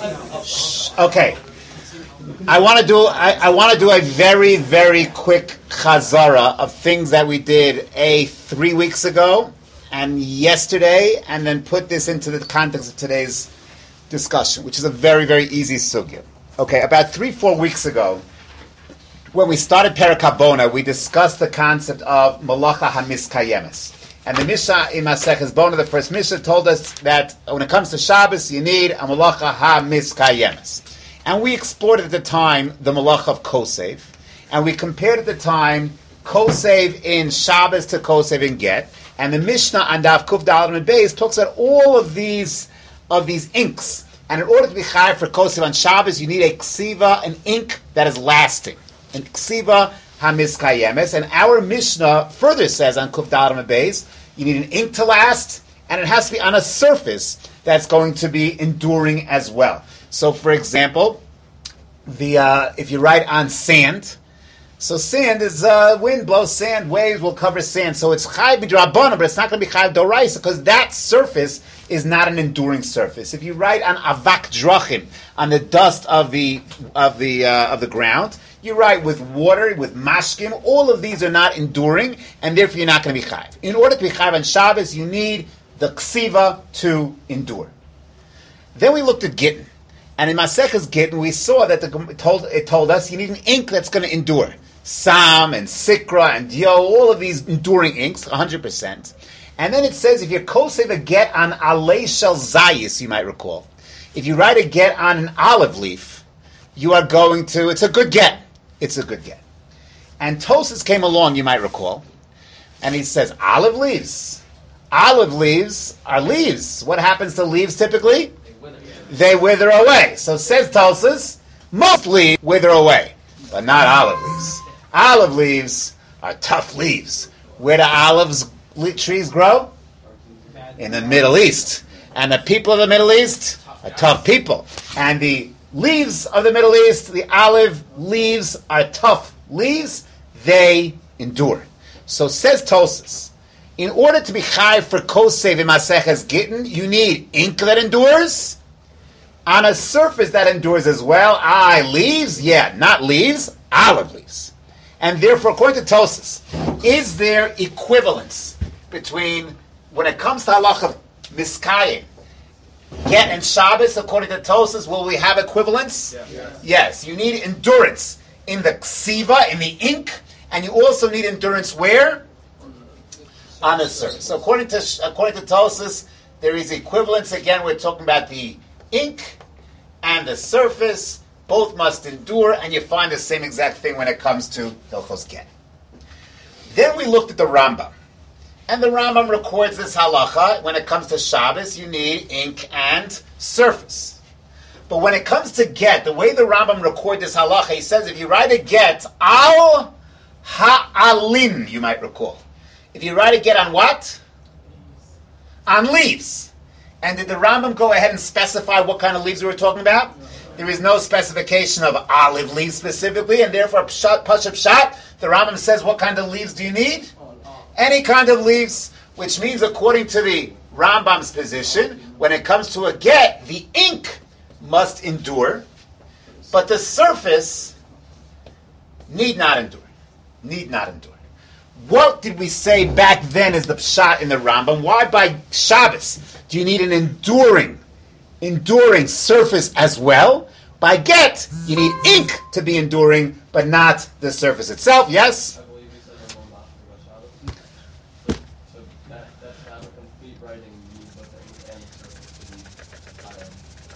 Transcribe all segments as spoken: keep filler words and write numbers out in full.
Okay. I want to do. I, I want to do a very, very quick chazara of things that we did a three weeks ago and yesterday, and then put this into the context of today's discussion, which is a very, very easy sugya. Okay, about three, four weeks ago, when we started Perek Habona, we discussed the concept of malacha hamiskayemes. And the Mishnah in Maseches Bona, the first Mishnah, told us that when it comes to Shabbos, you need a malacha hamiskayemes. And we explored at the time the malacha of kosev, and we compared at the time kosev in Shabbos to kosev in Get. And the Mishnah on Daf Kuf Daled and Beis talks about all of these of these inks. And in order to be chayav for kosev on Shabbos, you need a ksiva, an ink that is lasting. An ksiva hamiskayemes. And our Mishnah further says on Kuf Daled and Beis, you need an ink to last, and it has to be on a surface that's going to be enduring as well. So, for example, the uh, if you write on sand, so sand is uh, wind blows sand, waves will cover sand. So it's chayv b'drabanan, but it's not going to be chayv d'oraisa because that surface is not an enduring surface. If you write on avak drachim, on the dust of the of the uh, of the ground, you write with water, with mashkim. All of these are not enduring, and therefore you're not going to be chayv. In order to be chayv on Shabbos, you need the ksiva to endure. Then we looked at gittin. And in Maseches Gittin, we saw that the, it, told, it told us you need an ink that's going to endure. Sam and Sikra and Dio, all of these enduring inks, one hundred percent. And then it says if you're kosev a get on alei shel zayis, you might recall. If you write a get on an olive leaf, you are going to, it's a good get. It's a good get. And Tosas came along, you might recall, and he says, olive leaves. Olive leaves are leaves. What happens to leaves typically? They wither away. So says Tosas, most leaves wither away, but not olive leaves. Olive leaves are tough leaves. Where do olives trees grow? In the Middle East. And the people of the Middle East are tough people. And the leaves of the Middle East, the olive leaves are tough leaves. They endure. So says Tosas, in order to be chayav for kosev in Maseches Gittin, you need ink that endures, on a surface that endures as well. Ah, leaves? Yeah, not leaves, olive leaves. And therefore, according to Tosas, is there equivalence between, when it comes to halacha of miskayim, Get and Shabbos, according to Tosas, will we have equivalence? Yeah. Yes. Yes, you need endurance in the ksiva, in the ink, and you also need endurance where? On the surface. So according to according to Tosas, there is equivalence. Again, we're talking about the ink and the surface, both must endure, and you find the same exact thing when it comes to Hilchos Get. Then we looked at the Rambam, and the Rambam records this halacha. When it comes to Shabbos, you need ink and surface. But when it comes to Get, the way the Rambam records this halacha, he says if you write a Get, al ha'alin, you might recall. If you write a Get on what? On leaves. And did the Rambam go ahead and specify what kind of leaves we were talking about? No. There is no specification of olive leaves specifically, and therefore, pshat, pashup pshat, the Rambam says, what kind of leaves do you need? Any kind of leaves, which means, according to the Rambam's position, when it comes to a get, the ink must endure, but the surface need not endure. Need not endure. What did we say back then is the pshat in the Rambam? Why by Shabbos do you need an enduring, enduring surface as well? By Get, you need ink to be enduring, but not the surface itself. Yes? I believe you said in one about Shabbos. So that, that's not a complete writing, you need both the ink and the surface to be higher.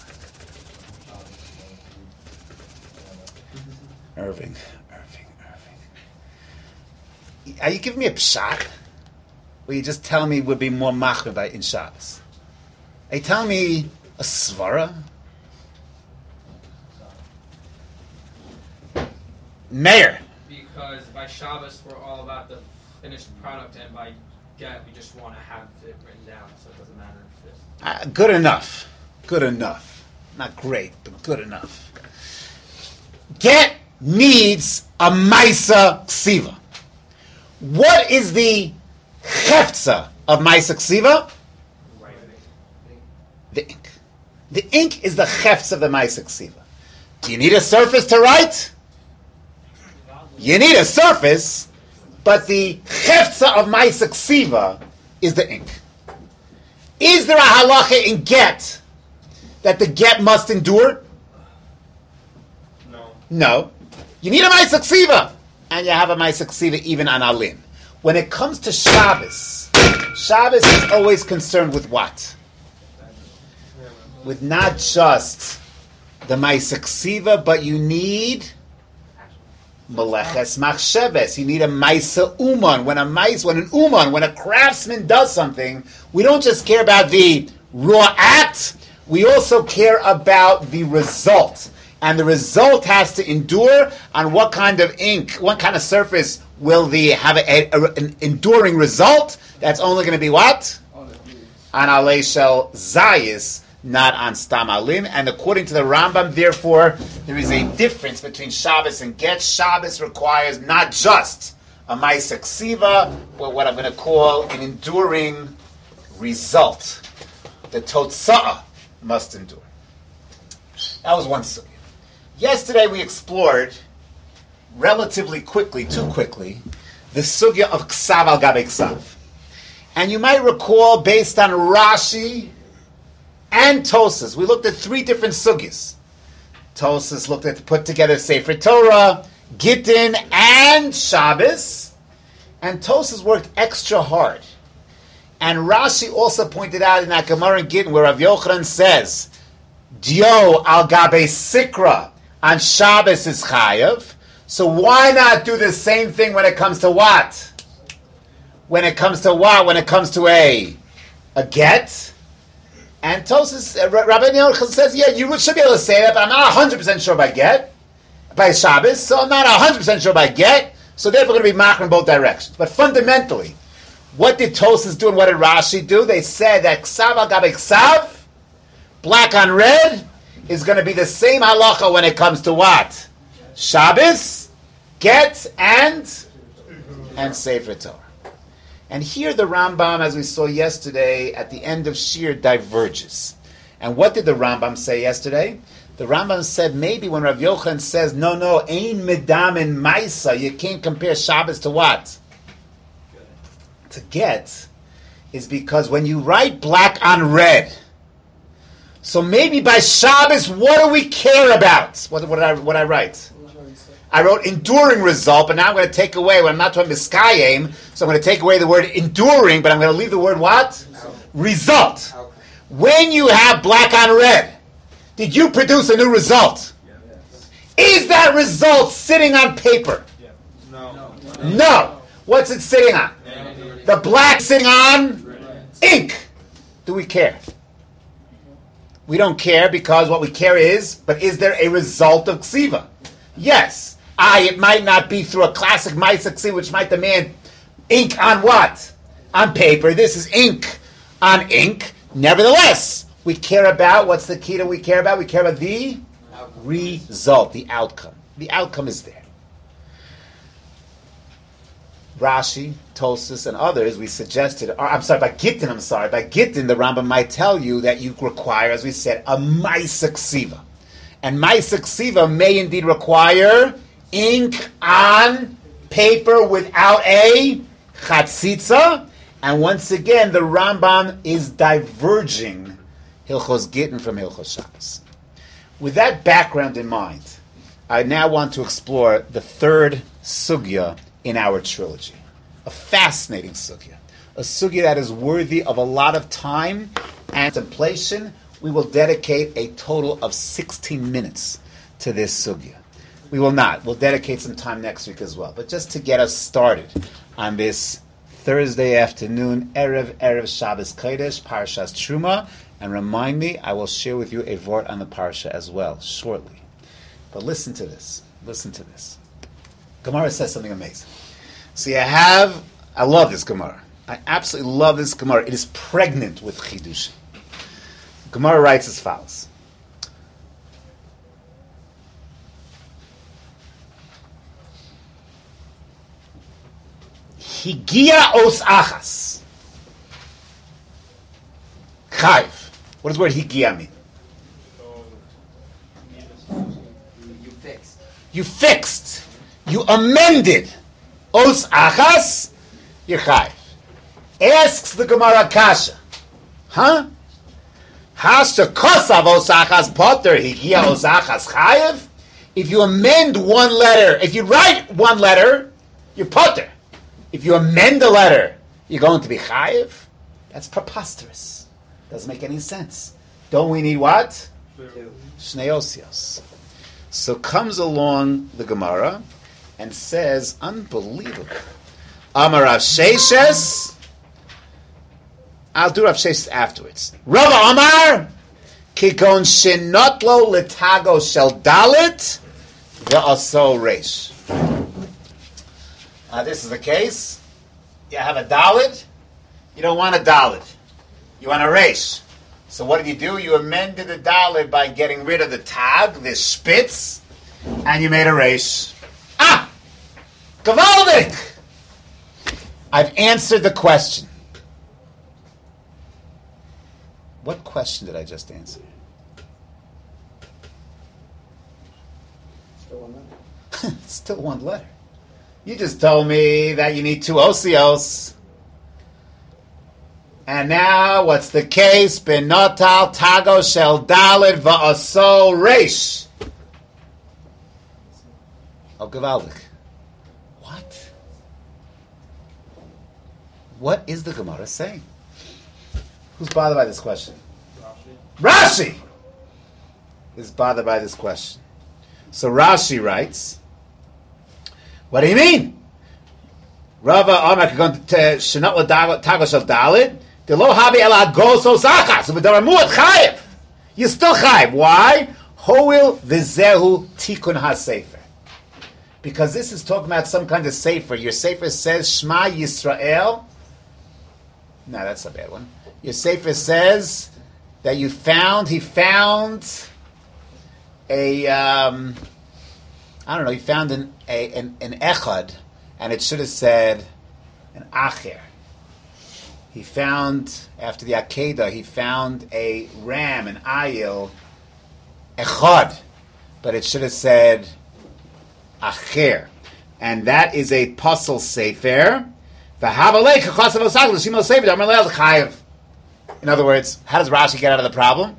Irving. Are you giving me a pshat? Or you just telling me would be more machriv in Shabbos? Are you telling me a svara? Mayor. Because by Shabbos we're all about the finished product, and by Get we just want to have it written down, so it doesn't matter if it's... Uh, good enough. Good enough. Not great, but good enough. Get needs a Maisa Ksiva. What is the Heftza of Maisa Ksiva? The ink. The ink is the chefts of the Maaseh Ksiva. Do you need a surface to write? You need a surface, but the chefza of Maaseh Ksiva is the ink. Is there a halacha in get that the get must endure? No. No. You need a Maaseh Ksiva, and you have a Maaseh Ksiva even on Alin. When it comes to Shabbos, Shabbos is always concerned with what? With not just the Maaseh Ksiva, but you need Meleches Machsheves. You need a Maaseh Uman. When a mice, when an Uman, when a craftsman does something, we don't just care about the raw act, we also care about the result. And the result has to endure on what kind of ink, what kind of surface will the have a, a, an enduring result. That's only going to be what? On Alei Shel Zayis, not on Stam Alin. And according to the Rambam, therefore, there is a difference between Shabbos and Get. Shabbos requires not just a Maaseh Ksiva, but what I'm going to call an enduring result. The Totza'ah must endure. That was one sugya. Yesterday we explored relatively quickly, too quickly, the sugya of Ksav al Gabe Ksav. And you might recall, based on Rashi and Tosas, we looked at three different sugyas. Tosas looked at put together Sefer Torah, Gittin, and Shabbos. And Tosas worked extra hard. And Rashi also pointed out in that Gemara in Gittin where Rav Yochanan says, Dio al Gabe Sikra, on Shabbos is Chayav. So why not do the same thing when it comes to what? When it comes to what? When it comes to a a get? And Tosas, uh, Rabbi Yochanan says, yeah, you should be able to say that, but I'm not one hundred percent sure by get, by Shabbos, so I'm not one hundred percent sure by get, so therefore we're going to be machmer in both directions. But fundamentally, what did Tosas do and what did Rashi do? They said that Ksav al Gabe Ksav, black on red, is going to be the same halacha when it comes to what? Shabbos, get, and and Sefer Torah. And here the Rambam, as we saw yesterday, at the end of Shir, diverges. And what did the Rambam say yesterday? The Rambam said maybe when Rav Yochanan says, no, no, ein medam and maisa, you can't compare Shabbos to what? To get, is because when you write black on red, so maybe by Shabbos, what do we care about? What, what, did, I, what did I write? I wrote enduring result, but now I'm going to take away, when I'm not talking miskayim, so I'm going to take away the word enduring, but I'm going to leave the word what? Result. When you have black on red, did you produce a new result? Is that result sitting on paper? No. No. What's it sitting on? The black sitting on ink. Do we care? We don't care because what we care is, but is there a result of ksiva? Yes. I, it might not be through a classic Maaseh Ksiva, which might demand ink on what? On paper. This is ink on ink. Nevertheless, we care about, what's the key that we care about? We care about the result, the outcome. The outcome is there. Rashi, Tosas, and others, we suggested, or I'm sorry, by Gittin, I'm sorry, by Gittin, the Rambam might tell you that you require, as we said, a Maaseh Ksiva. And Maaseh Ksiva may indeed require ink on paper without a chatzitza. And once again, the Rambam is diverging Hilchos Gittin from Hilchos Shabbos. With that background in mind, I now want to explore the third sugya in our trilogy. A fascinating sugya. A sugya that is worthy of a lot of time and contemplation. We will dedicate a total of sixteen minutes to this sugya. We will not. We'll dedicate some time next week as well. But just to get us started on this Thursday afternoon, Erev, Erev Shabbos Kodesh, Parashas Truma, and remind me, I will share with you a vort on the Parsha as well, shortly. But listen to this. Listen to this. Gemara says something amazing. So you have, I love this Gemara. I absolutely love this Gemara. It is pregnant with chidushim. Gemara writes as follows. Higia os achas. Chayv. What does the word higia mean? fixed. You fixed. You amended. Os achas, you're chayiv. Asks the Gemara Kasha. Huh? Hasha kosav os achas potter higia os achas chayiv? If you amend one letter, if you write one letter, you're potter. If you amend a letter, you're going to be chayiv? That's preposterous. Doesn't make any sense. Don't we need what? Shnei osios. So comes along the Gemara and says, unbelievable. Amar Rav Sheshes. I'll do Rav Sheshes afterwards. Rav Amar, kikon shenotlo litago shel dalit ve'aso reish. Uh, this is the case. You have a dalit. You don't want a dalit. You want a reish. So what did you do? You amended the dalit by getting rid of the tag, the spitz, and you made a reish. Ah! Gewaldig! I've answered the question. What question did I just answer? Still one letter. It's still one letter. You just told me that you need two osios. And now, what's the case? Benotal tago shel dalit va'aso reish. Oh, gewaldig. What? What is the Gemara saying? Who's bothered by this question? Rashi! Rashi is bothered by this question. So Rashi writes, what do you mean? Rava Amar kagon shenot tago shel dalit. You're still chayiv. Why? Hoil v'zehu tikun ha-sefer. Because this is talking about some kind of sefer. Your sefer says Shema Yisrael. No, that's a bad one. Your sefer says that you found, he found a, um, I don't know, he found an, a, an, an echad, and it should have said an acher. He found, after the Akedah, he found a ram, an ayil, echad, but it should have said acher. And that is a puzzle sefer. In other words, how does Rashi get out of the problem?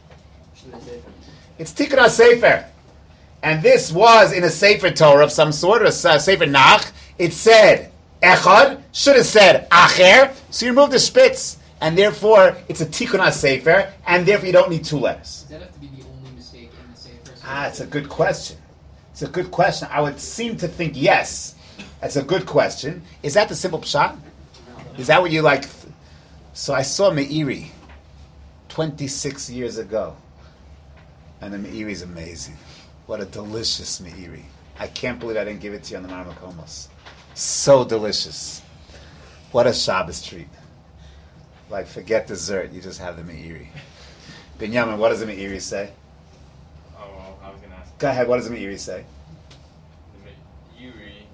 It's Tikkun HaSefer. And this was in a Sefer Torah of some sort, or a Sefer Nach. It said Echad, should have said Acher, so you remove the spitz, and therefore it's a Tikkun HaSefer, and therefore you don't need two letters. Does that have to be the only mistake in the Sefer? Ah, it's a good question. It's a good question. I would seem to think yes. That's a good question. Is that the simple pshat? Is that what you like? So I saw Meiri twenty-six years ago, and the Meiri is amazing. What a delicious Meiri. I can't believe I didn't give it to you on the Marmakomos. So delicious. What a Shabbos treat. Like, forget dessert, you just have the Meiri. Binyamin, what does the Meiri say? Oh, well, I was going to ask. Go ahead, what does the Meiri say? The Meiri.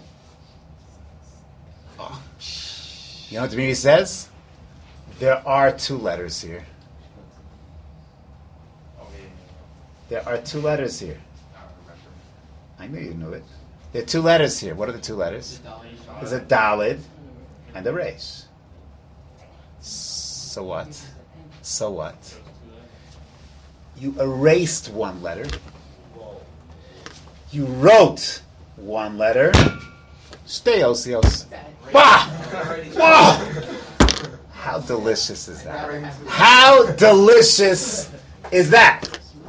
Oh. You know what the Meiri says? There are two letters here. Oh, yeah. There are two letters here. I don't remember. I knew you knew it. There are two letters here. What are the two letters? There's a dalid and a resh. So what? So what? You erased one letter. You wrote one letter. Stay osios. Wow! Wow! How delicious is that? How delicious is that?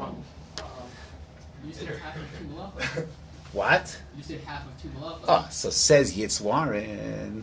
You said half of two malachos. What? You said half of two malachos. Oh, so says Yitzwarin.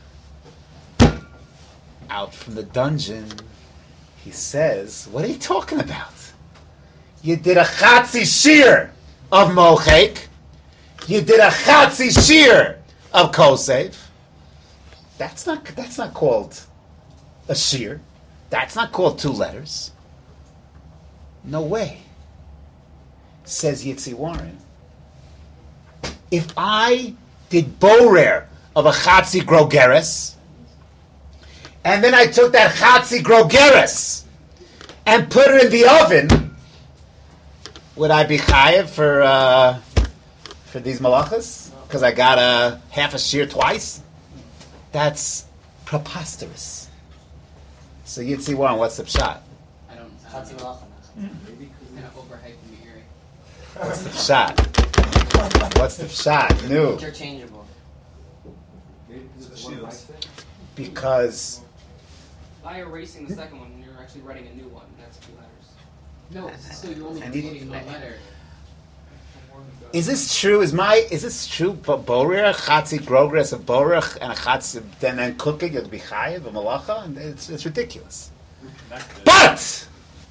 Out from the dungeon, he says, what are you talking about? You did a chatzi shir of mochek. You did a chatzi shir of kosev. That's not, that's not called a shir. That's not called two letters. No way. Says Yitzi Warren. If I did borer of a chatzi grogeres, and then I took that chatzi grogeres and put it in the oven, would I be chayiv for uh, for these malachas? Because I got a half a shear twice? That's preposterous. So Yitzi Warren, what's the pshat? I don't. I Chatzi don't know. malacha. Kind of overhyped in the area. What's the pshat? What's the pshat? No. Interchangeable. Because By erasing the second one, you're actually writing a new one. That's two letters. No, so you're only I need- creating one letter. is this true? Is my is this true? But borer chatzi grogres of borach and a chatzi then then cooking you'll be chayiv a malacha and it's it's ridiculous. Connected. But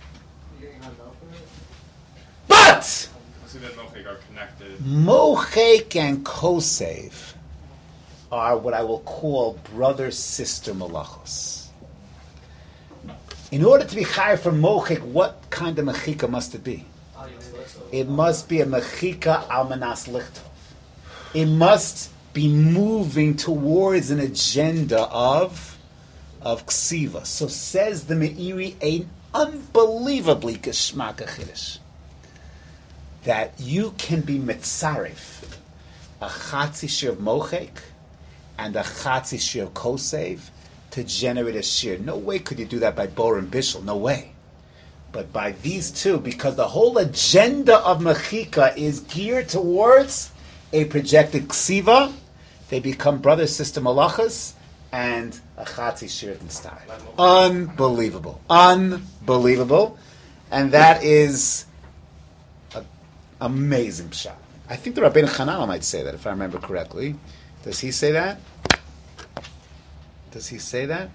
but So that mochik are connected. mochek and kosev are what I will call brother sister malachos. In order to be chayiv for mochek, what kind of mechika must it be? It must be a mechika almanas lichtov. It must be moving towards an agenda of of ksiva. So says the Meiri, an unbelievably geschmack chiddush, that you can be mitzarif a chatzi shir of mochek and a chatzi shir of kosev to generate a shir. No way could you do that by bor and bishul. No way. But by these two, because the whole agenda of mechika is geared towards a projected ksiva, they become brother sister malachas and a chatzi shir star. Unbelievable, unbelievable, and that is an amazing pshat. I think the Rabbeinu Chananel might say that, if I remember correctly. Does he say that? Does he say that?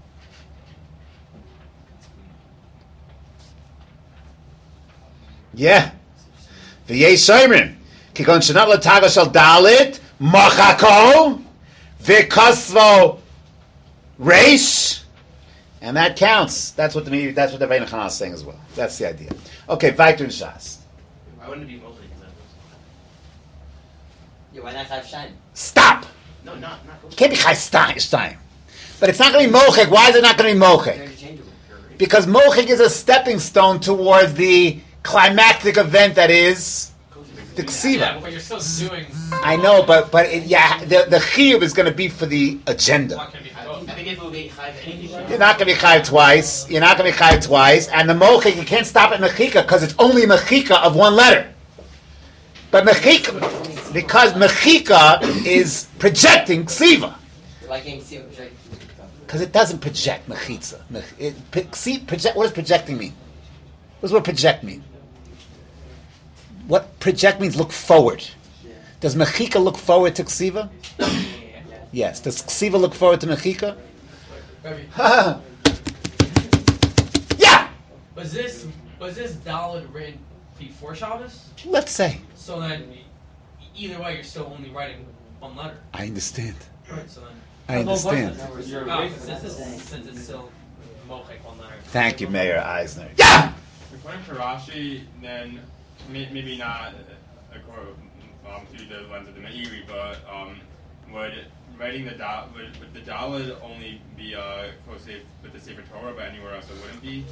Yeah. V'yei shoyrin. Kikon shenat l'tago shel dalit, machako, v'kosvo reish, and that counts. That's what the that's what the Rabbeinu Chananel is saying as well. That's the idea. Okay, weiter in Shas. Why wouldn't it be mostly examples? Yeah, why not Chav Shine? Stop. No, not not It can't be Chai Stein. But it's not going to be Mochek. Why is it not going to be They're Mochek? interchangeable. Because Mochek is a stepping stone towards the climactic event that is the Ksiva. Yeah, but you're still doing. I know, but but it, yeah, the the chiyuv is going to be for the agenda. What can be I both? think if it would be high for anything, You're not going to be chayiv twice. You're not going to be chayiv twice. And the mochik, you can't stop at mechika because it's only mechika of one letter. But mechika, because mechika is projecting ksiva. Why can't you see what project? Because it doesn't project mechitza. Mech- it, p- see, project, what does projecting mean? What does what project mean? What project means look forward. Does mechika look forward to ksiva? Yes. Does ksiva look forward to mechika? Maybe. Yeah! Was this was this Daled written before Shabbos? Let's say. So then, e- either way, you're still only writing one letter. I understand. Right. So then, I understand. You're oh, erasing since it's, Saying. since it's still mochek one letter. Thank you, Mayor Eisner. Yeah! According to Rashi, then may, maybe not uh, according um, through the lens of the Meiri, but um, would writing the da- would, would the Daled only be uh, close with the Sefer Torah, but anywhere else it wouldn't be?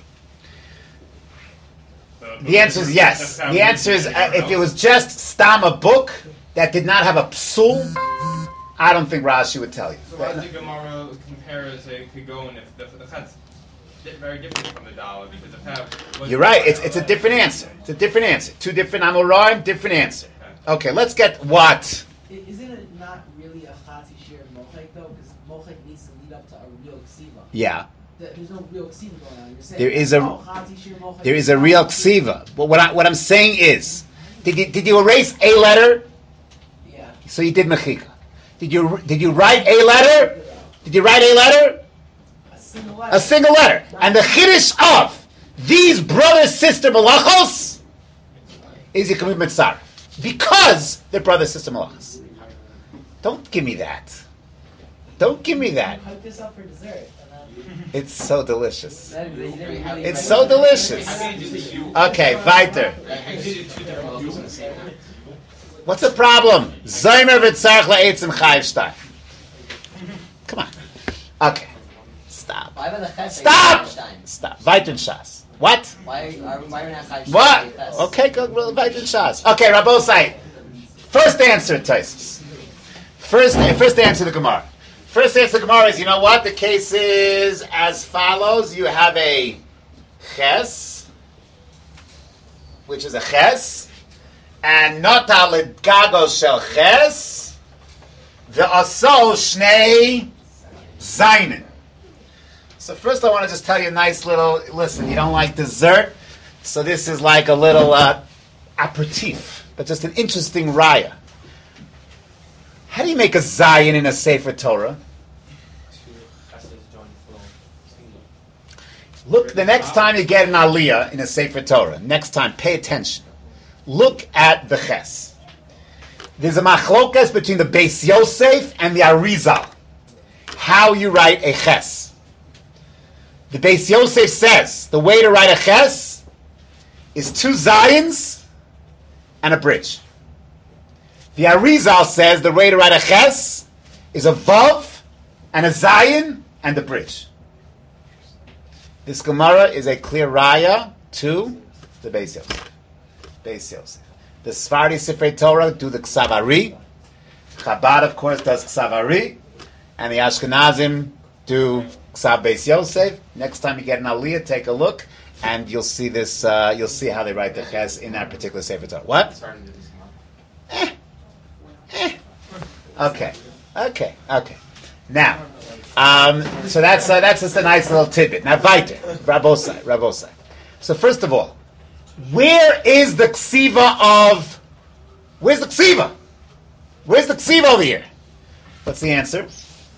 The, The answer is yes. The answer is uh, if it was just stam a book that did not have a psul, I don't think Rashi would tell you. So why does the Gemara compare as a Kigon if the, the that's very different from the Daled because the Pep was You're right. It's it's a different answer. It's a different answer. Two different Amoraim, different answer. Okay, let's get what. I- Isn't it not really a Chatzi Shir Mochek though? Because Mochek needs to lead up to a real Ksiva. Yeah, Th- There's no real Ksiva going on. You're saying There is a- oh, Chatzi Shir Mochek there is a real ksiva. But what I, what I'm saying is, did you did you erase a letter? Yeah. So you did mechika. Did you did you write a letter? Did you write a letter? A single letter. A single letter. And the chiddush of these brother sister malachos is you commit mitzar because they're brother sister malachos. Don't give me that. Don't give me that. Hype this up for dessert. And then It's so delicious. That is- they never really It's write so it. delicious. How can you do the U? Okay, weiter. How can you do two different levels in the same one? What's the problem? Zaymer v'tzarech la'etzim chayiv shtar. Come on. Okay. Stop. Why about the Ches? Stop! Stein? Stop. Weiter in Shas. What? Why are why are we not chayiv? What? Ches? Okay, go go back to Shas. Okay, Rabbosai. First answer, Taisus. First, first answer to the Gemara. First answer to the Gemara is, you know what? The case is as follows. You have a ches, which is a ches, and not a gago shel ches, the aso shnei zainin. So first I want to just tell you a nice little, listen, you don't like dessert, so this is like a little uh, aperitif, but just an interesting raya. How do you make a zayin in a Sefer Torah? Look, the next time you get an aliyah in a Sefer Torah, next time, pay attention. Look at the ches. There's a machlokas between the Beis Yosef and the Arizal. How you write a ches. The Beis Yosef says the way to write a ches is two zayins and a bridge. The Arizal says the way to write a ches is a vav and a zayin and a bridge. This Gemara is a clear raya to the Beis Yosef. Beis Yosef. The Sephardi Sifrei Torah do the Ksavari. Chabad, of course, does Ksavari. And the Ashkenazim do Ksav Beis Yosef. Next time you get an aliyah, take a look, and you'll see this. Uh, you'll see how they write the ches in that particular Sefer Torah. What? Eh. Eh. Okay. Okay. Okay. Now, um, so that's uh, that's just a nice little tidbit. Now, weiter, Rabbosai, Rabbosai. So first of all, where is the ksiva of? Where's the ksiva? Where's the ksiva over here? What's the answer?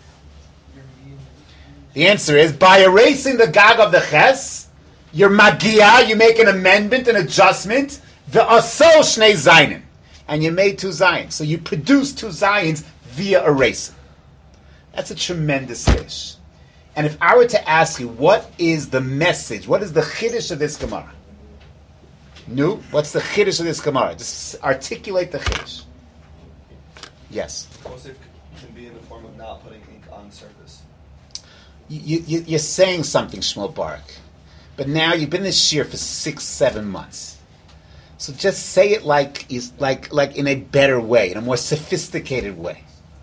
The answer is by erasing the gag of the ches, you're magia, you make an amendment, an adjustment, the aso shnei zayin, and you made two zayins. So you produce two zayins via erasing. That's a tremendous fish. And if I were to ask you, what is the message? What is the chiddush of this Gemara? No, what's the chiddush of this Gemara? Just articulate the chiddush. Yes. Kosef can be in the form of not putting ink on surface. You, you, you're saying something, Shmuel Barak, but now you've been in this shir for six, seven months. So just say it like is like like in a better way, in a more sophisticated way.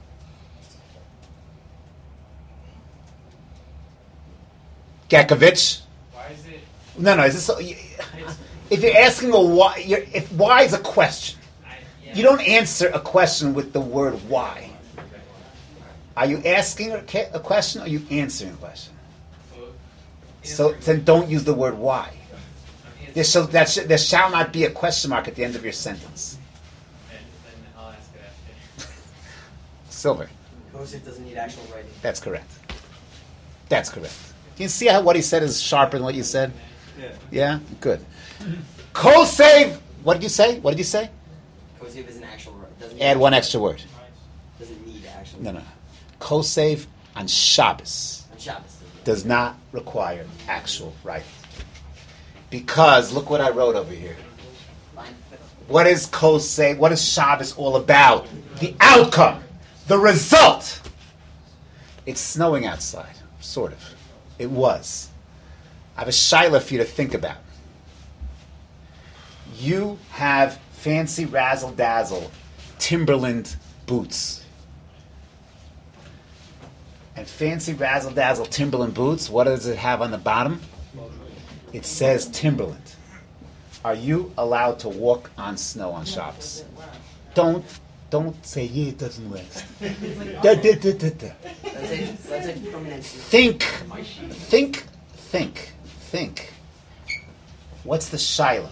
Gakovich? Why is it? No, no. Is this? If you're asking a why, you're, if why is a question, I, yeah. you don't answer a question with the word why. Are you asking a question or are you answering a question? So then don't use the word why. There shall, that sh- there shall not be a question mark at the end of your sentence. And then I'll ask it after. Silver. Kosef doesn't need actual writing. That's correct. That's correct. Can you see how what he said is sharper than what you said? Yeah. Yeah? Good. Kosef, what did you say? What did you say? Kosef is an actual. Doesn't Add one extra word. Doesn't need actual. No, no. Kosef on Shabbos On Shabbos. does not require actual writing. Because, look what I wrote over here. Fine. What is Kosef? What is Shabbos all about? The outcome. The result. It's snowing outside. Sort of. It was. I have a shaila for you to think about. You have fancy razzle-dazzle Timberland boots. And fancy razzle-dazzle Timberland boots, what does it have on the bottom? It says Timberland. Are you allowed to walk on snow on Shabbos? Don't don't say, yeah, it doesn't last. Da, da, da, da, da. Let's say, let's say permanent. Think, think, think, think. What's the shaila?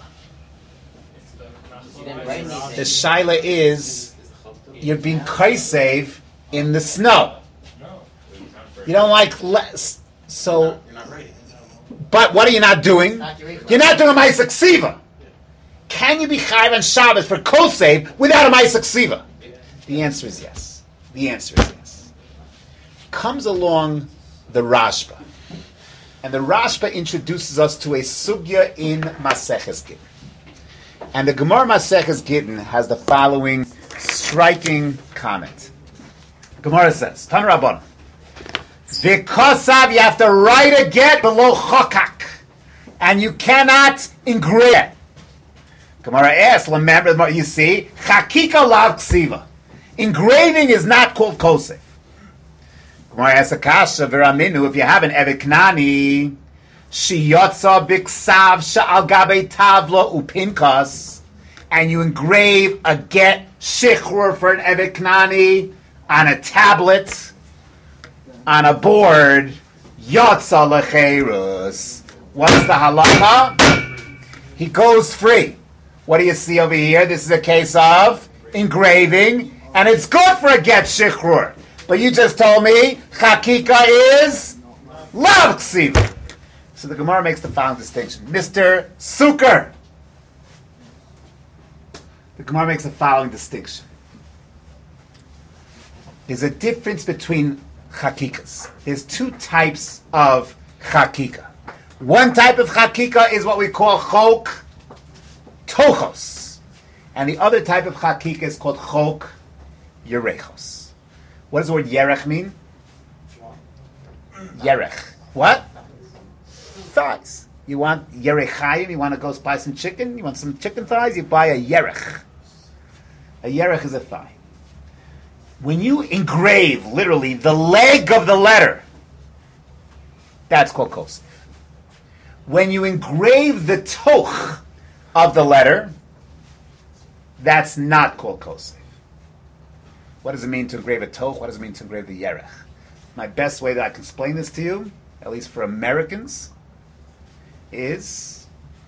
You didn't write anything. The shaila is you're being kaisev in the snow. You don't like less. So, You're not writing. but what are you not doing? Not your You're not doing a Ma'aseh Ksiva. Can you be chayiv on Shabbos for kosev without a Ma'aseh Ksiva? The answer is yes. The answer is yes. Comes along the Rashba, and the Rashba introduces us to a sugya in Maseches Gittin. And the Gemara Maseches Gittin has the following striking comment. Gemara says, Tan Rabban, V'kosav, you have to write a get below chokak. and you cannot engrave it. Gemara asks, remember, you see, chakika lav ksiva. Engraving is not called kosef. Gemara asks, akasha v'raminu, if you have an evet knani, shiyotza biksav sha'al gabe tavla upinkas, and you engrave a get shichrur for an evet knani on a tablet, on a board, yotza lecherus. What's the halacha? He goes free. What do you see over here? This is a case of engraving, and it's good for a get shichrur. But you just told me chakika is lav ksiva. So the Gemara makes the following distinction. Mister Sukkar. The Gemara makes the following distinction. There's a difference between chakikas. There's two types of chakika. One type of chakika is what we call chok tochos. And the other type of chakika is called chok yerechos. What does the word yerech mean? Yerech. What? Thighs. You want yerechayim? You want to go buy some chicken? You want some chicken thighs? You buy a yerech. A yerech is a thigh. When you engrave, literally, the leg of the letter, that's called kosef. When you engrave the toch of the letter, that's not called kosef. What does it mean to engrave a toch? What does it mean to engrave the yerech? My best way that I can explain this to you, at least for Americans, is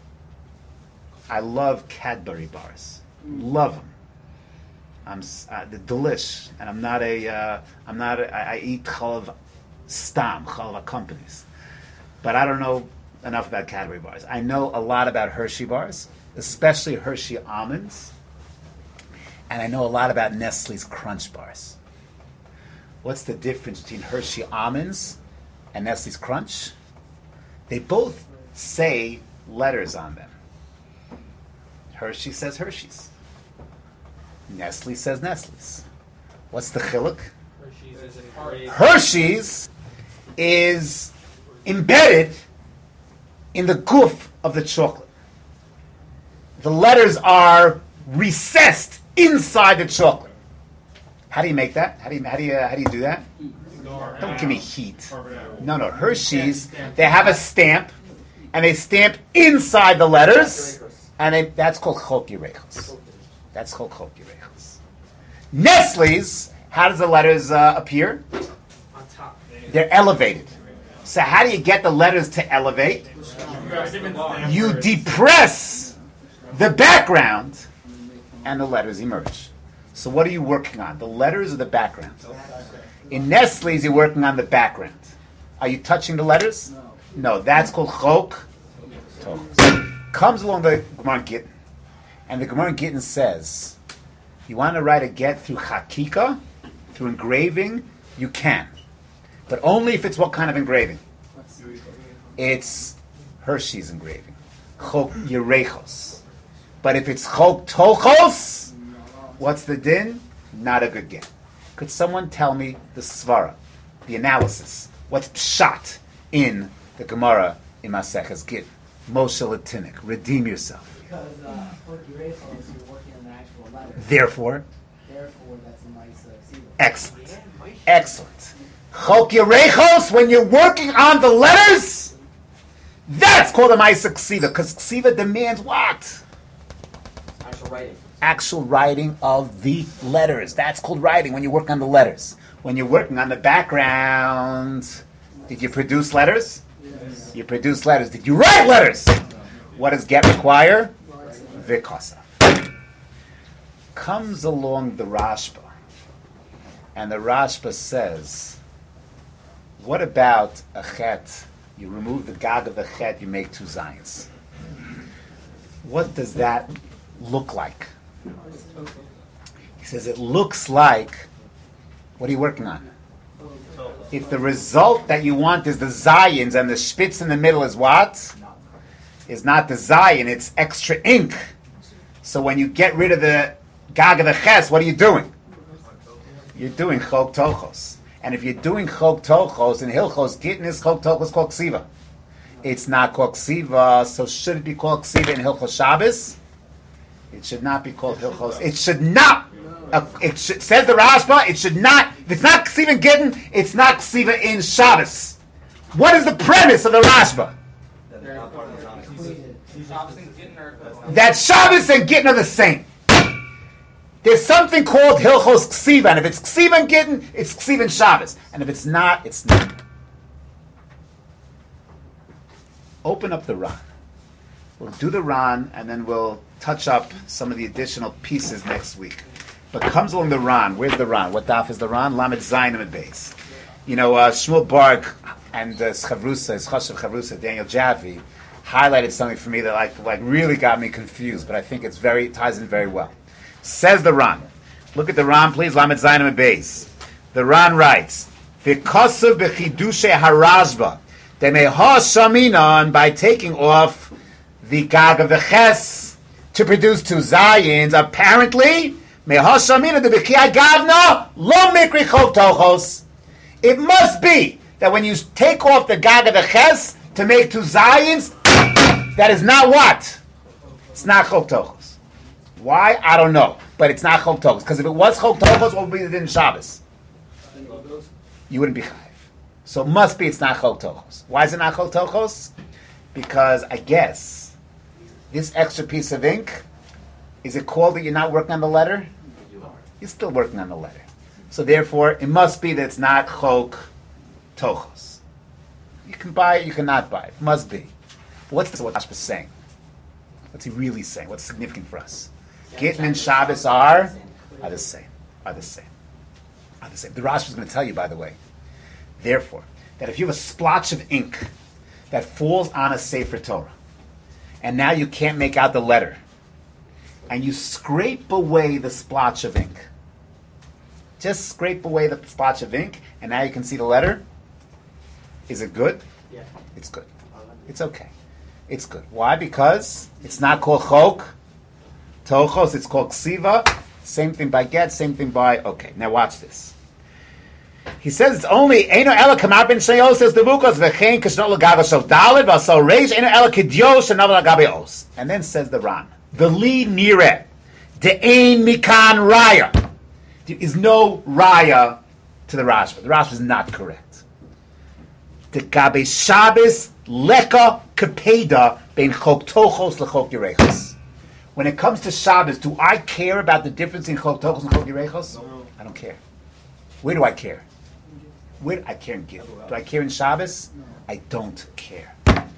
I love Cadbury bars. Love them. I'm uh, the delish, and I'm not a. Uh, I'm not. A, I, I eat chalav stam, chalav companies, but I don't know enough about Cadbury bars. I know a lot about Hershey bars, especially Hershey almonds, and I know a lot about Nestle's Crunch bars. What's the difference between Hershey almonds and Nestle's Crunch? They both say letters on them. Hershey says Hershey's. Nestle says Nestle's. What's the chiluk? Hershey's is engraved. Hershey's is embedded in the goof of the chocolate. The letters are recessed inside the chocolate. How do you make that? How do you how do you how do you do that? Don't give me heat. No, no. Hershey's, they have a stamp, and they stamp inside the letters, and they, that's called chok yerechos. That's called chok yerechos. Nestle's, how does the letters uh, appear? On top. They're elevated. So how do you get the letters to elevate? You depress the background, and the letters emerge. So what are you working on? The letters or the background? In Nestle's, you're working on the background. Are you touching the letters? No. No, that's called chok. Comes along the Gemara Gittin, and the Gemara Gittin says, you want to write a get through chakika, through engraving, you can. But only if it's what kind of engraving? It's Hershey's engraving. Chok yerechos. But if it's chok tochos, what's the din? Not a good get. Could someone tell me the svara, the analysis? What's pshat in the Gemara in Maseches Gittin? Moshe Latinik, redeem yourself. Because uh, chok yerechos, you're working on the actual letter. Therefore, Therefore, that's a nice uh, seal. excellent. Excellent. Chok yerechos, when you're working on the letters, that's called a Maisa Ksiva, because Ksiva demands what? Actual writing. Actual writing of the letters. That's called writing when you work on the letters. When you're working on the background, did you produce letters? Yes. You produce letters. Did you write letters? What does get require? Vikasa. Comes along the Rashba, and the Rashba says, what about a chet? You remove the gag of the chet, you make two zayins. What does that look like? He says it looks like, what are you working on? If the result that you want is the zayins and the spitz in the middle is what? Is not the zayin, it's extra ink. So when you get rid of the gag of the ches, what are you doing? You're doing chok tochos. And if you're doing chok tochos, in Hilchos, Gittin is chok tochos called ksiva. it's not called ksiva. So should it be called ksiva in Hilchos Shabbos? It should not be called Hilchos. It should not. Uh, it should, says the Rashba. It should not. If it's not ksiva in Gittin, it's not ksiva in Shabbos. What is the premise of the Rashba? That is not part of the Zionism. Shabbos and Gittin are equivalent. That Shabbos and Gittin are the same. There's something called Hilchos Ksiva, and if it's Ksiva and Gittin, it's Ksiva and Shabbos. And if it's not, it's not. Open up the Ran. We'll do the Ran, and then we'll touch up some of the additional pieces next week. But comes along the Ran. Where's the Ran? What daf is the Ran? Lamed Zayin Amid Beis. You know, uh, Shmuel Barg and uh, Chavrusa, Chashav Chavrusa, Daniel Jaffe, highlighted something for me that like like really got me confused, but I think it's very it ties in very well. Says the Ran. Look at the Ran, please. Lamed Zayin Amid Beis. The Ran writes, "V'kosav b'chidushe harashba." They may ha shaminon by taking off the gag of the ches to produce two zayins. Apparently, may ha shaminon the b'kiyah gavna lo mikri chov tochos. It must be that when you take off the gag of the ches to make two zayins, that is not what? It's not chov tochos. Why? I don't know. But it's not chov tochos. Because if it was chov tochos, what would be the din Shabbos? You wouldn't be chayiv. So it must be it's not chov tochos. Why is it not chov tochos? Because I guess this extra piece of ink, is it called that you're not working on the letter? You're still working on the letter. So therefore, it must be that it's not chok tochos. You can buy it, you cannot buy it. It must be. But what's this, what Rashba is saying? What's he really saying? What's significant for us? Gittin and Shabbos are, are the same. Are the same. Are the same. The Rashba is going to tell you, by the way, therefore, that if you have a splotch of ink that falls on a Sefer Torah, and now you can't make out the letter, and you scrape away the splotch of ink, just scrape away the splotch of ink, and now you can see the letter, is it good? Yeah. It's good. It's okay. It's good. Why? Because it's not called chok tochos, it's called ksiva. Same thing by get, same thing by, okay, now watch this. He says it's only Eino Ela Kamar Ben Shayos says the Vukos V'chein Kishnot L'Gava Shov Daled V'asol Reish Eino Ela Kidyos Shanav L'Gabe Os. And then says the Ran, V'li Nireh De'ein Mikan Raya. There is no Raya to the Rashba. The Rashba is not correct. The Gabe Shabbos Leka Kapeda Ben Chok Tochos L'Chok Yerechos. When it comes to Shabbos, do I care about the difference in Chok Tochos and Chok Yerechos? No. I don't care. Where do I care? Where do I care in Gittin? Do I care in Shabbos? I don't care.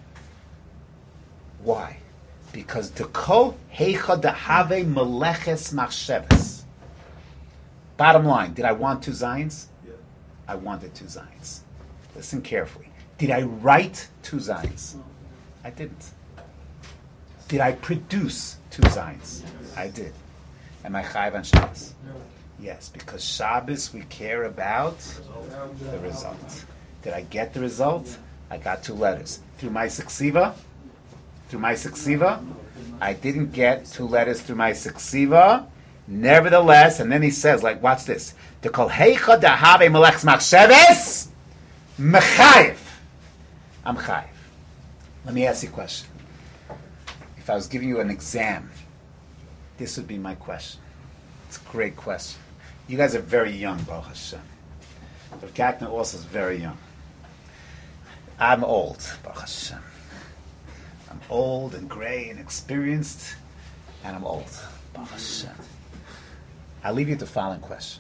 Why? Because the kol heicha dehave meleches machsheves. Bottom line, did I want two zayins? Yeah. I wanted two zayins. Listen carefully. Did I write two zayins? I didn't. Did I produce two zayins? I did. Am I chayiv on Shabbos? Yes, because Shabbos we care about the result. Did I get the result? I got two letters. Through my suksiva, through my suksiva, I didn't get two letters through my suksiva. Nevertheless, and then he says, like, watch this. To call heicha dahave melech machsheves mechayev. I'm chayev. Let me ask you a question. If I was giving you an exam, this would be my question. It's a great question. You guys are very young, Baruch Hashem. But Gakner also is very young. I'm old, Baruch Hashem. I'm old and gray and experienced, and I'm old, Baruch Hashem. I'll leave you with the following question.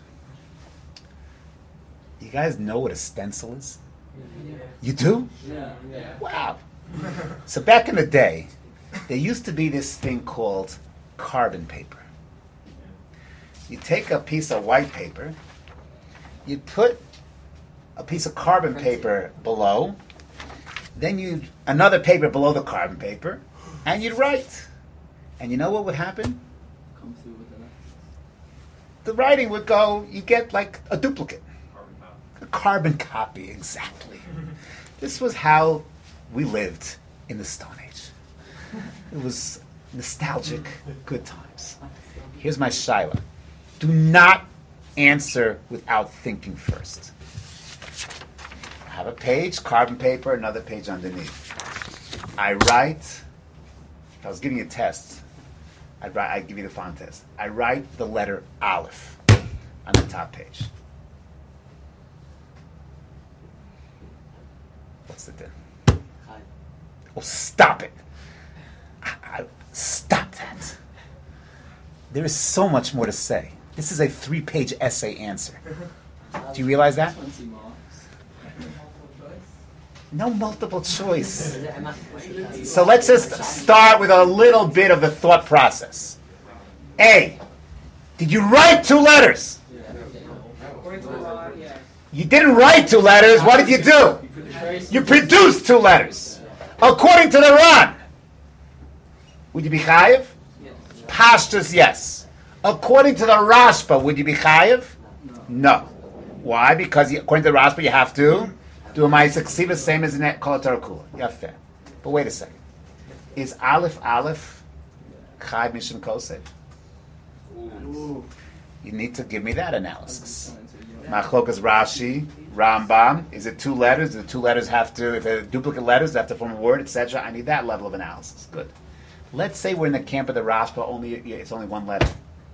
You guys know what a stencil is? Yeah. You do? Yeah. Yeah. Wow. So back in the day, there used to be this thing called carbon paper. You take a piece of white paper, you put a piece of carbon paper below, then you another paper below the carbon paper, and you'd write. And you know what would happen? Come through with it. The writing would go, you get like a duplicate. Carbon copy. A carbon copy, exactly. This was how we lived in the Stone Age. It was nostalgic, good times. Here's my shaila. Do not answer without thinking first. I have a page, carbon paper, another page underneath. I write, if I was giving you a test, I'd write, I'd give you the font test. I write the letter Aleph on the top page. What's the din? Oh, stop it. I, I, stop that. There is so much more to say. This is a three-page essay answer. Do you realize that? No multiple choice. So let's just start with a little bit of the thought process. A, did you write two letters? You didn't write two letters. What did you do? You produced two letters. According to the Ran, would you be chayiv? Pashtus, yes. According to the Rashba, would you be chayiv? No. Why? Because you, according to the Rashba, you have to do a ma'aseh ksiva, same as in that kol Torah kula. Yeah, fair. But wait a second. Is Aleph Aleph chayiv mishum kosef? You need to give me that analysis. Machlokas Rashi, Rambam. Is it two letters? Do the two letters have to, if they're duplicate letters, they have to form a word, et cetera? I need that level of analysis. Good. Let's say we're in the camp of the Rashba, only it's only one letter.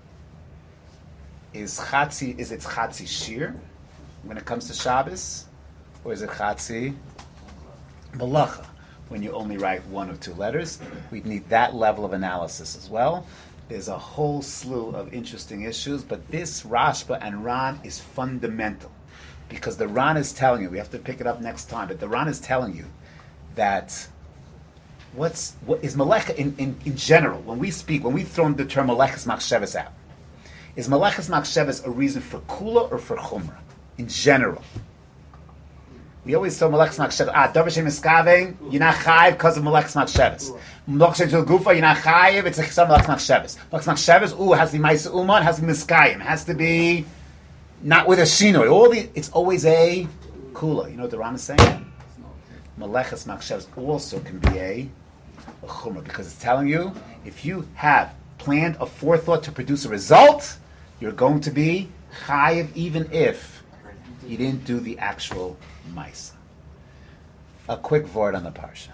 Is Chatzi, is it Chatzi Shir when it comes to Shabbos? Or is it Chatzi Malacha when you only write one or two letters? We need that level of analysis as well. There's a whole slew of interesting issues, but this Rashba and Ran is fundamental because the Ran is telling you, we have to pick it up next time, but the Ran is telling you that what's what is Melecha in, in, in general, when we speak, when we throw the term Meleches Machshavas out, is Meleches Machshavas a reason for Kula or for Chumrah? In general. We always throw Meleches Machshavas. Ah, Davar Shem Miskavein, you're not chayiv because of Meleches Machshavas. Meleches Shel Gufa, you're not chayiv, it's a Chesam Meleches Machshavas. Meleches Machshavas, ooh, it has to be Ma'aseh Uman, it has to be Miskayim, it has to be not with a Shinoi. All the, it's always a Kula. You know what the Ram is saying? Meleches Machshavas also can be a, a Chumrah because it's telling you if you have planned a forethought to produce a result, you're going to be chayiv even if you didn't do the actual Maisa. A quick word on the parsha.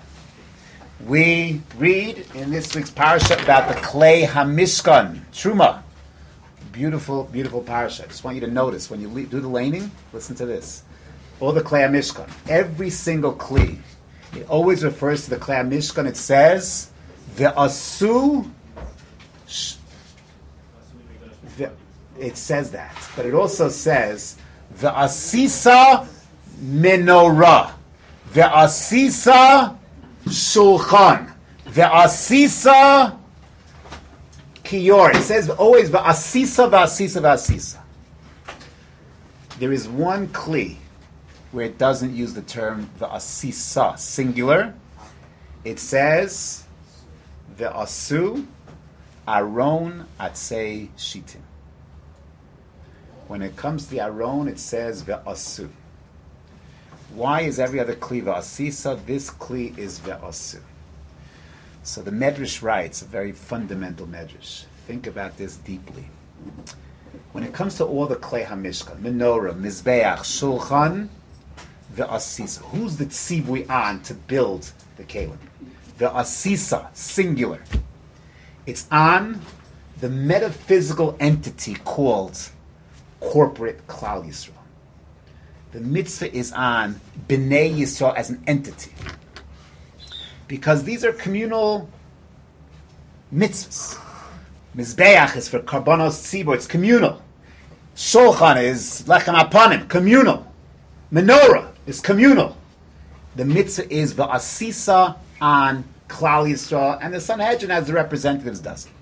We read in this week's parsha about the Klei HaMishkan, Truma. Beautiful, beautiful parsha. I just want you to notice, when you le- do the laning, listen to this. All the Klei HaMishkan, every single Kli, it always refers to the Klei HaMishkan. It says, Ve'asu, sh- ve- it says that. But it also says, Ve'asisa menorah, Ve'asisa shulchan, Ve'asisa kiyor. It says always Ve'asisa, Ve'asisa, Ve'asisa. There is one kli where it doesn't use the term Ve'asisa, singular. It says Ve'asu aron atzei shitim. When it comes to the Aron, it says Ve'asu. Why is every other Kli Ve'asisa? This Kli is Ve'asu. So the Medrash writes, a very fundamental Medrash. Think about this deeply. When it comes to all the Klei HaMishkan, Menorah, Mizbeach, Shulchan, Ve'asisa. Who's the tzivui on to build the Kelim? Ve'asisa, singular. It's on the metaphysical entity called corporate Klal Yisrael. The mitzvah is on Bnei Yisrael as an entity. Because these are communal mitzvahs. Mizbeach is for Karbanos Tzibor, it's communal. Shulchan is Lechem Apanim, communal. Menorah is communal. The mitzvah is V'asisa on Klal Yisrael, and the Sanhedrin as the representatives does it.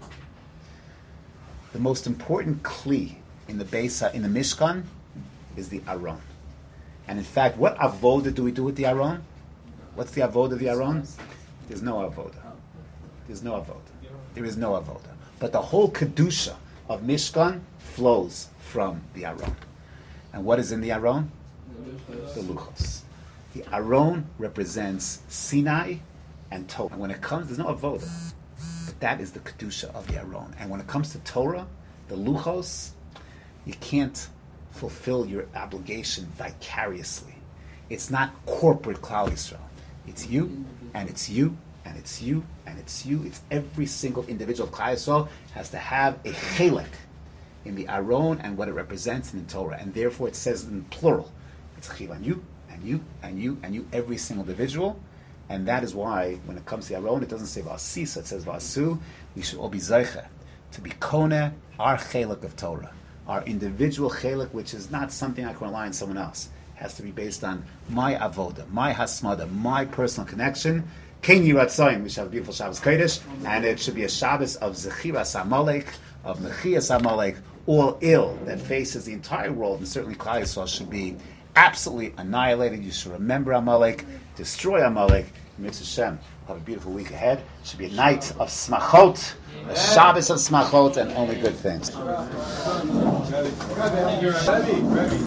The most important Kli in the Beisa, in the Mishkan, is the Aron. And in fact, what avoda do we do with the Aron? What's the avoda of the Aron? There's no avoda. There's no avoda. There is no avoda. But the whole kedusha of Mishkan flows from the Aron. And what is in the Aron? The luchos. The Aron represents Sinai and Torah. And when it comes, there's no avoda. But that is the kedusha of the Aron. And when it comes to Torah, the luchos, you can't fulfill your obligation vicariously. It's not corporate Klal Yisrael. It's you, and it's you, and it's you, and it's you. It's every single individual of Klal Yisrael has to have a chelek in the Aron and what it represents in the Torah, and therefore it says in plural. It's chil on you, and you, and you, and you, every single individual. And that is why, when it comes to the Aron, it doesn't say V'asisa, it says V'asu. We should all be zeicha to be kona, our chelek of Torah, our individual chelek, which is not something I can rely on someone else. It has to be based on my avoda, my hasmada, my personal connection. Ken Yiratzoyim, we should have a beautiful Shabbos Kodesh, and it should be a Shabbos of Zechiras Amalek, of Mechias Amalek, all ill that faces the entire world, and certainly Klal Yisrael should be absolutely annihilated. You should remember Amalek, destroy Amalek. Mitzvah Hashem, have a beautiful week ahead. It should be a night of smachot, a Shabbos of smachot, and only good things.